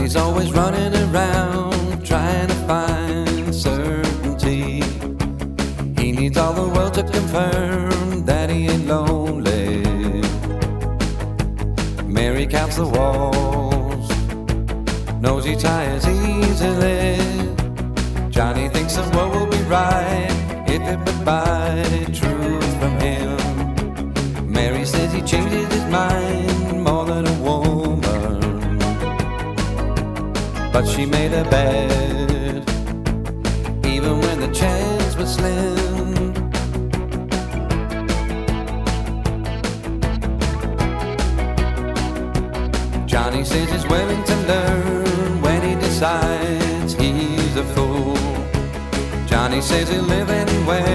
He's always running around trying to find certainty. He needs all the world to confirm that he ain't lonely. Mary counts the walls, knows he tires easily. Johnny thinks the world will be right if it would buy truth from him. Mary says he changes his mind more than a woman, but she made a bet even when the chance was slim. Johnny says he's willing to learn when he decides he's a fool. Johnny says he'll live anywhere